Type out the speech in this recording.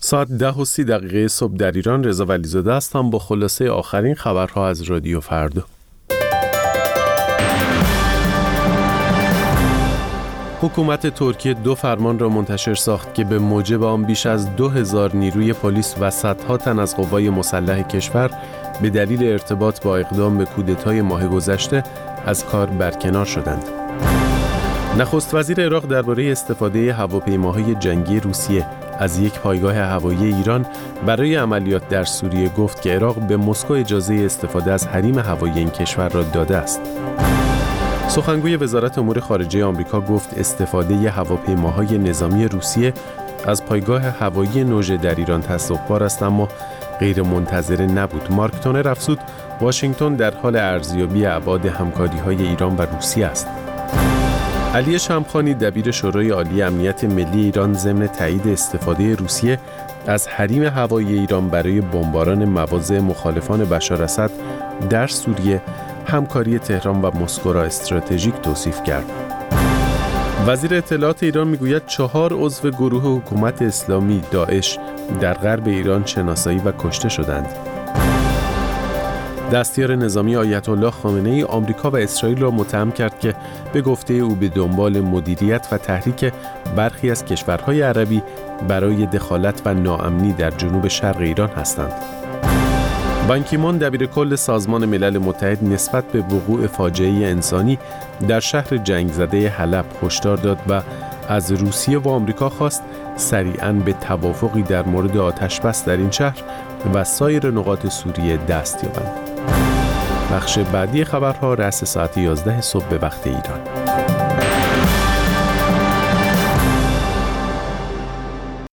ساعت 10:30 صبح در ایران. رضا ولیزاده هستم با خلاصه آخرین خبرها از رادیو فردا. حکومت ترکیه 2 فرمان را منتشر ساخت که به موجب آن بیش از 2000 نیروی پلیس و صدها تن از قوای مسلح کشور به دلیل ارتباط با اقدام به کودتای ماه گذشته از کار برکنار شدند. نخست وزیر عراق درباره استفاده هواپیماهای جنگی روسیه از یک پایگاه هوایی ایران برای عملیات در سوریه گفت که عراق به مسکو اجازه استفاده از حریم هوایی این کشور را داده است. سخنگوی وزارت امور خارجه آمریکا گفت استفاده هواپیماهای نظامی روسیه از پایگاه هوایی نوژه در ایران تأسف‌بار است اما غیر منتظره نبود. مارک تونر افزود واشنگتن در حال ارزیابی ابعاد همکاری‌های ایران و روسیه است. علی شمخانی دبیر شورای عالی امنیت ملی ایران ضمن تایید استفاده روسیه از حریم هوایی ایران برای بمباران مواضع مخالفان بشار اسد در سوریه همکاری تهران و مسکو را استراتژیک توصیف کرد. وزیر اطلاعات ایران میگوید 4 عضو گروه حکومت اسلامی داعش در غرب ایران شناسایی و کشته شدند. دستیار نظامی آیت الله خامنه‌ای آمریکا و اسرائیل را متهم کرد که به گفته او به دنبال مدیریت و تحریک برخی از کشورهای عربی برای دخالت و ناامنی در جنوب شرق ایران هستند. بان کی مون دبیر کل سازمان ملل متحد نسبت به وقوع فاجعه انسانی در شهر جنگ زده حلب هشدار داد و از روسیه و آمریکا خواست سریعاً به توافقی در مورد آتش‌بس در این شهر و سایر نقاط سوریه دست یابند. بخش بعدی خبرها رأس ساعت 11 صبح به وقت ایران.